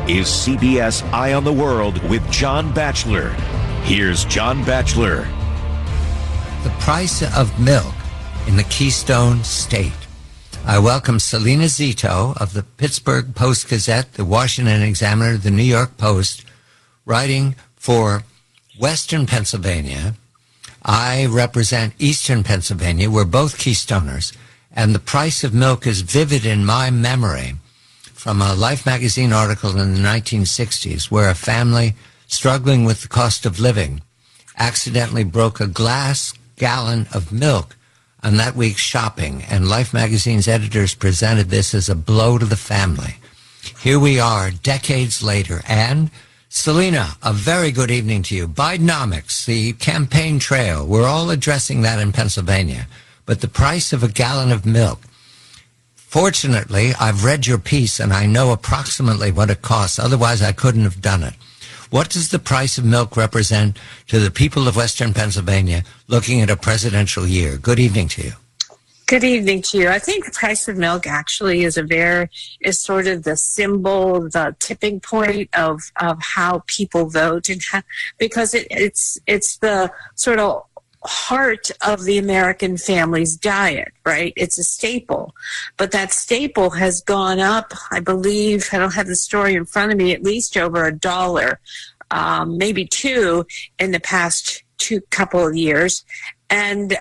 is CBS Eye on the World with John Batchelor. Here's John Batchelor. The price of milk in the Keystone State. I welcome Selena Zito of the Pittsburgh Post-Gazette, the Washington Examiner, the New York Post, writing for Western Pennsylvania. I represent Eastern Pennsylvania. We're both Keystoners, and the price of milk is vivid in my memory from a Life magazine article in the 1960s where a family struggling with the cost of living accidentally broke a glass gallon of milk on that week's shopping, and Life magazine's editors presented this as a blow to the family. Here we are, decades later, and Selena, a very good evening to you. Bidenomics, the campaign trail, we're all addressing that in Pennsylvania, but the price of a gallon of milk. Fortunately, I've read your piece and I know approximately what it costs, otherwise I couldn't have done it. What does the price of milk represent to the people of Western Pennsylvania looking at a presidential year? Good evening to you. Good evening to you. I think the price of milk actually is sort of the symbol, the tipping point of how people vote, and because it's the sort of heart of the American family's diet, right? It's a staple, but that staple has gone up, I believe, I don't have the story in front of me, at least over $1, maybe $2 in the past couple of years. And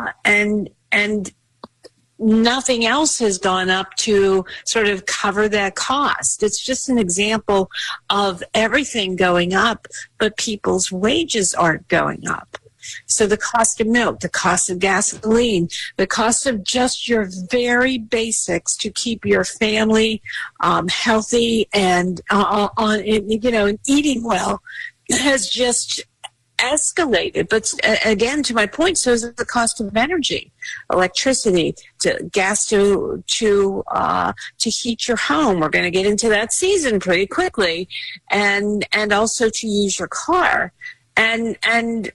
nothing else has gone up to sort of cover that cost. It's just an example of everything going up, but people's wages aren't going up. So the cost of milk, the cost of gasoline, the cost of just your very basics to keep your family healthy and and eating well has just escalated. But again, to my point, so is the cost of energy, electricity, gas to heat your home. We're going to get into that season pretty quickly, and also to use your car, and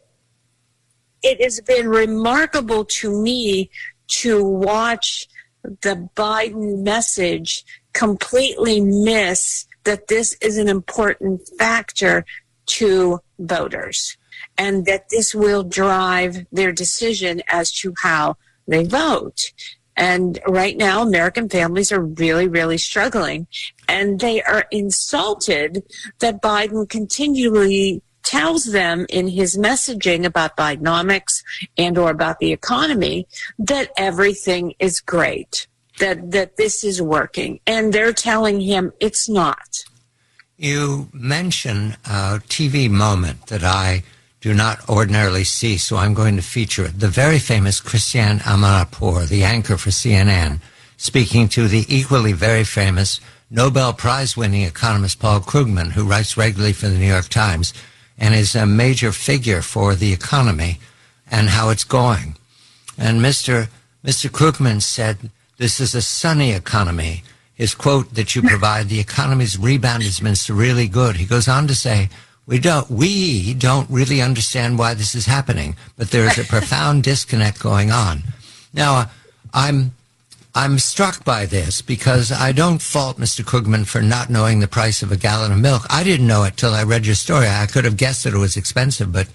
it has been remarkable to me to watch the Biden message completely miss that this is an important factor to voters and that this will drive their decision as to how they vote. And right now, American families are really, really struggling, and they are insulted that Biden continually tells them in his messaging about Bidenomics and or about the economy that everything is great, that this is working, and they're telling him it's not. You mention a TV moment that I do not ordinarily see, so I'm going to feature it. The very famous Christiane Amanpour, the anchor for CNN, speaking to the equally very famous Nobel Prize-winning economist Paul Krugman, who writes regularly for the New York Times and is a major figure for the economy and how it's going. And Mr. Krugman said, this is a sunny economy. His quote that you provide, the economy's rebound has been really good. He goes on to say, we don't really understand why this is happening, but there is a profound disconnect going on. Now, I'm struck by this because I don't fault Mr. Krugman for not knowing the price of a gallon of milk. I didn't know it till I read your story. I could have guessed that it was expensive, but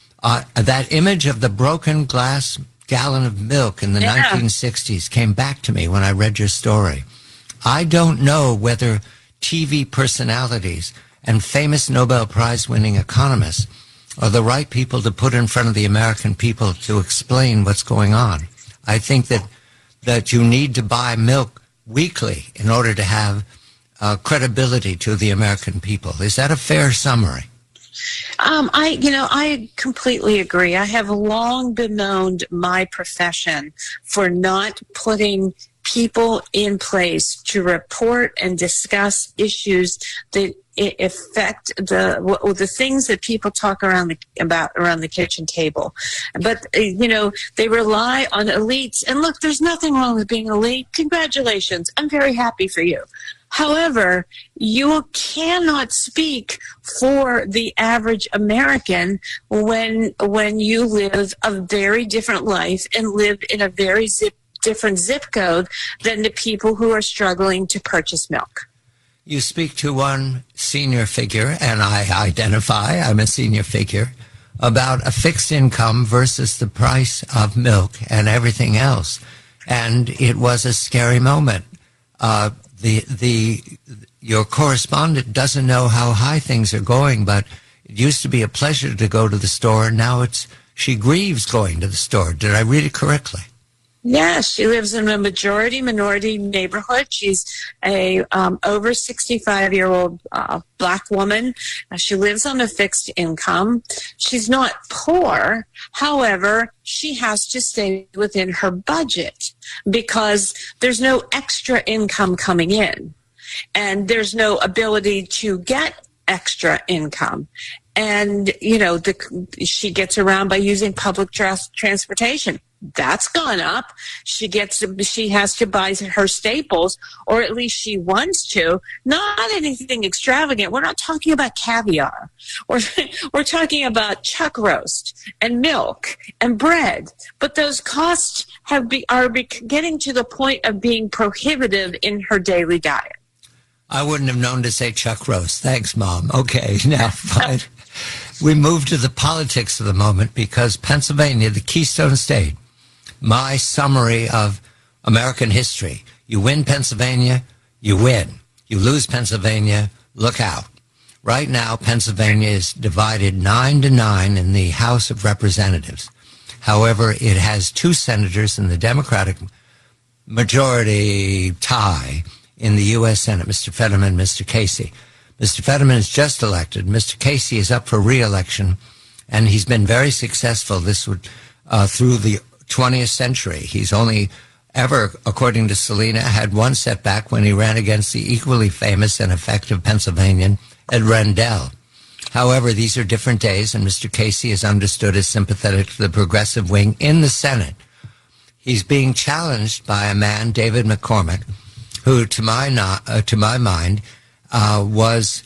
that image of the broken glass gallon of milk in the 1960s came back to me when I read your story. I don't know whether TV personalities and famous Nobel Prize-winning economists are the right people to put in front of the American people to explain what's going on. I think that you need to buy milk weekly in order to have credibility to the American people. Is that a fair summary? I completely agree. I have long bemoaned my profession for not putting people in place to report and discuss issues that affect the things that people talk about around the kitchen table. But they rely on elites. And look, there's nothing wrong with being elite. Congratulations. I'm very happy for you. However, you cannot speak for the average American when you live a very different life and live in a very different zip code than the people who are struggling to purchase milk. You speak to one senior figure, and I identify, I'm a senior figure, about a fixed income versus the price of milk and everything else. And it was a scary moment. Your correspondent doesn't know how high things are going, but it used to be a pleasure to go to the store. Now she grieves going to the store. Did I read it correctly? Yes, she lives in a minority neighborhood. She's a over 65-year-old black woman. She lives on a fixed income. She's not poor. However, she has to stay within her budget because there's no extra income coming in, and there's no ability to get extra income. And, she gets around by using public transportation. That's gone up. She has to buy her staples, or at least she wants to. Not anything extravagant. We're not talking about caviar. We're talking about chuck roast and milk and bread. But those costs are getting to the point of being prohibitive in her daily diet. I wouldn't have known to say chuck roast. Thanks, Mom. Okay, now fine. We move to the politics of the moment because Pennsylvania, the Keystone State, my summary of American history. You win Pennsylvania, you win. You lose Pennsylvania, look out. Right now, Pennsylvania is divided 9-9 in the House of Representatives. However, it has 2 senators in the Democratic majority tie in the U.S. Senate, Mr. Fetterman, Mr. Casey. Mr. Fetterman is just elected. Mr. Casey is up for re-election, and he's been very successful through the 20th century. He's only ever, according to Selena, had one setback when he ran against the equally famous and effective Pennsylvanian Ed Rendell. However, these are different days, and Mr. Casey is understood as sympathetic to the progressive wing in the Senate. He's being challenged by a man, David McCormick, who, to my mind, was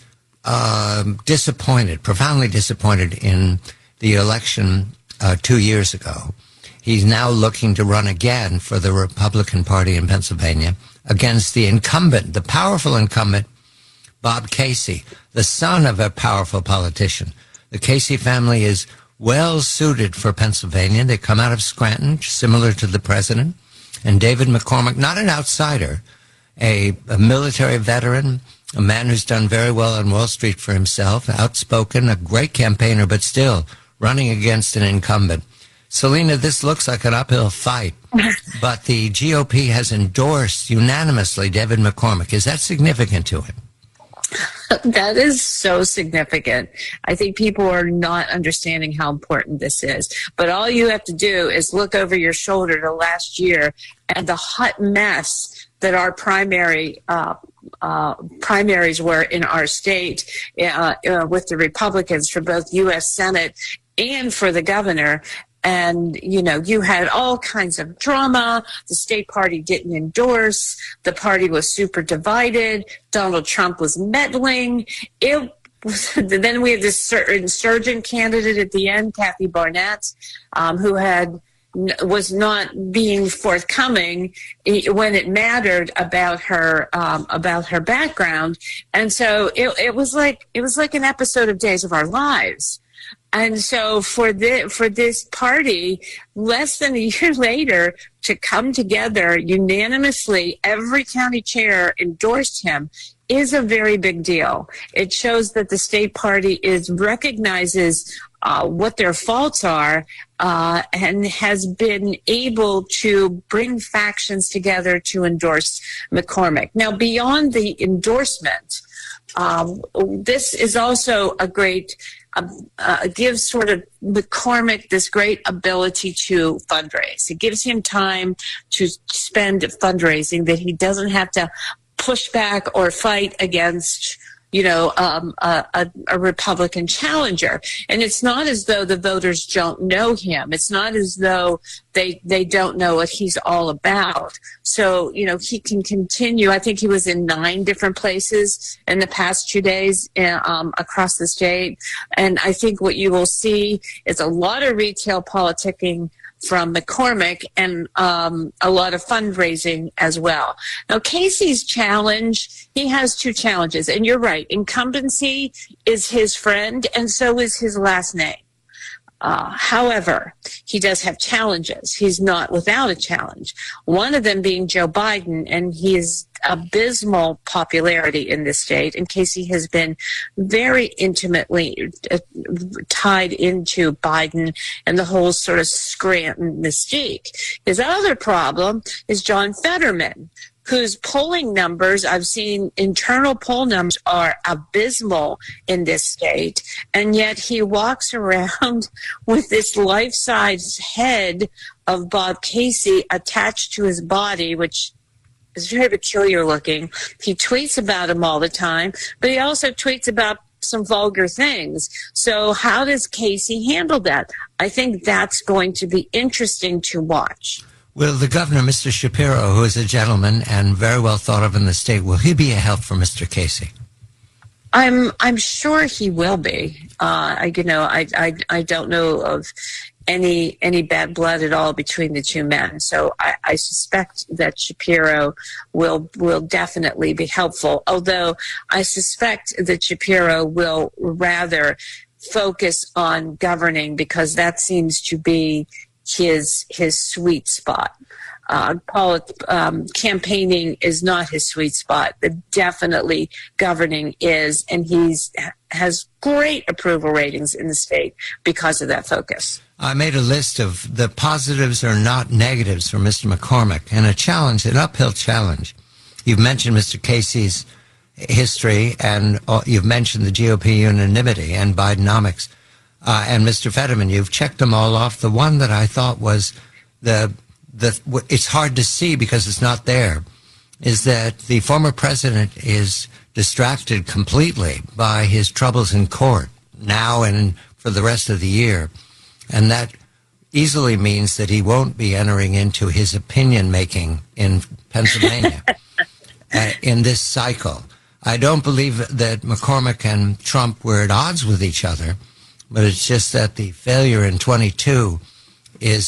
profoundly disappointed in the election 2 years ago. He's now looking to run again for the Republican Party in Pennsylvania against the incumbent, the powerful incumbent, Bob Casey, the son of a powerful politician. The Casey family is well suited for Pennsylvania. They come out of Scranton, similar to the president. And David McCormick, not an outsider, a military veteran, a man who's done very well on Wall Street for himself, outspoken, a great campaigner, but still running against an incumbent. Selena, this looks like an uphill fight, but the GOP has endorsed unanimously David McCormick. Is that significant to him? That is so significant. I think people are not understanding how important this is. But all you have to do is look over your shoulder to last year and the hot mess that our primaries were in our state with the Republicans for both U.S. Senate and for the governor. And, you had all kinds of drama. The state party didn't endorse. The party was super divided. Donald Trump was meddling. Then we had this insurgent candidate at the end, Kathy Barnett, who was not being forthcoming when it mattered about her background. And so it was like an episode of Days of Our Lives. And so for this party, less than a year later, to come together unanimously, every county chair endorsed him, is a very big deal. It shows that the state party recognizes what their faults are and has been able to bring factions together to endorse McCormick. Now, beyond the endorsement, this is also a great gives sort of McCormick this great ability to fundraise. It gives him time to spend fundraising that he doesn't have to push back or fight against, a Republican challenger. And it's not as though the voters don't know him. It's not as though they don't know what he's all about. So, he can continue. I think he was in 9 different places in the past 2 days across the state. And I think what you will see is a lot of retail politicking from McCormick and a lot of fundraising as well. Now, Casey's challenge, he has two challenges. And you're right, incumbency is his friend, and so is his last name. However, he does have challenges. He's not without a challenge. One of them being Joe Biden, and his abysmal popularity in this state. And Casey has been very intimately tied into Biden and the whole sort of Scranton mystique. His other problem is John Fetterman, whose polling numbers, I've seen internal poll numbers, are abysmal in this state, and yet he walks around with this life-size head of Bob Casey attached to his body, which is very peculiar looking. He tweets about him all the time, but he also tweets about some vulgar things. So how does Casey handle that? I think that's going to be interesting to watch. Will the governor, Mr. Shapiro, who is a gentleman and very well thought of in the state, will he be a help for Mr. Casey? I'm sure he will be. I don't know of any bad blood at all between the two men. So I suspect that Shapiro will definitely be helpful. Although I suspect that Shapiro will rather focus on governing, because that seems to be his sweet spot. Campaigning is not his sweet spot, but definitely governing is, and has great approval ratings in the state because of that focus. I made a list of the positives or not negatives for Mr. McCormick, and a challenge, an uphill challenge. You've mentioned Mr. Casey's history, and you've mentioned the GOP unanimity and Bidenomics. And Mr. Fetterman, you've checked them all off. The one that I thought was it's hard to see because it's not there, is that the former president is distracted completely by his troubles in court now and for the rest of the year. And that easily means that he won't be entering into his opinion making in Pennsylvania in this cycle. I don't believe that McCormick and Trump were at odds with each other, but it's just that the failure in 22 is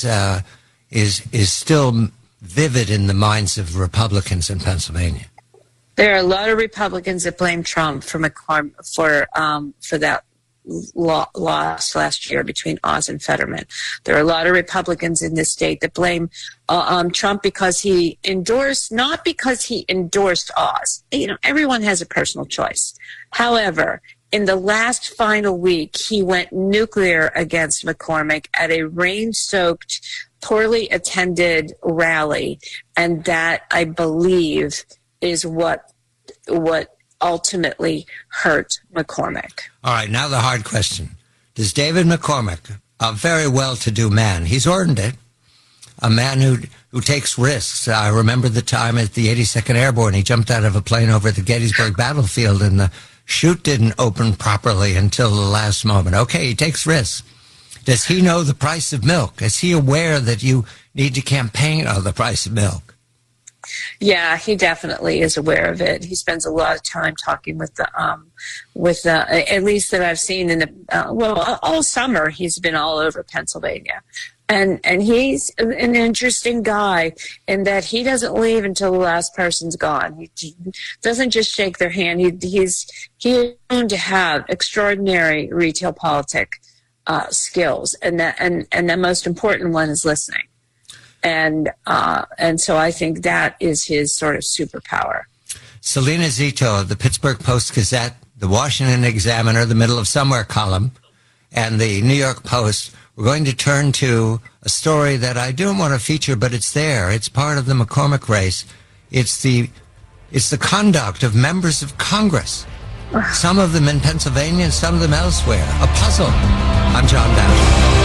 still vivid in the minds of Republicans in Pennsylvania. There are a lot of Republicans that blame Trump for that loss last year between Oz and Fetterman. There are a lot of Republicans in this state that blame Trump because he endorsed, not because he endorsed Oz. Everyone has a personal choice. However, in the last final week, he went nuclear against McCormick at a rain-soaked, poorly attended rally, and that, I believe, is what ultimately hurt McCormick. All right, now the hard question. Does David McCormick, a very well-to-do man, he's earned it, a man who takes risks. I remember the time at the 82nd Airborne, he jumped out of a plane over the Gettysburg battlefield and the chute didn't open properly until the last moment. Okay, he takes risks. Does he know the price of milk? Is he aware that you need to campaign on the price of milk? Yeah, he definitely is aware of it. He spends a lot of time talking with the at least that I've seen in the all summer. He's been all over Pennsylvania, and he's an interesting guy in that he doesn't leave until the last person's gone. He doesn't just shake their hand. He's known to have extraordinary retail politic skills, and the most important one is listening. And so I think that is his sort of superpower. Selena Zito of the Pittsburgh Post-Gazette, the Washington Examiner, the Middle of Somewhere column, and the New York Post. We're going to turn to a story that I don't want to feature, but it's there. It's part of the McCormick race. It's the conduct of members of Congress. Some of them in Pennsylvania and some of them elsewhere. A puzzle. I'm John Bachelor.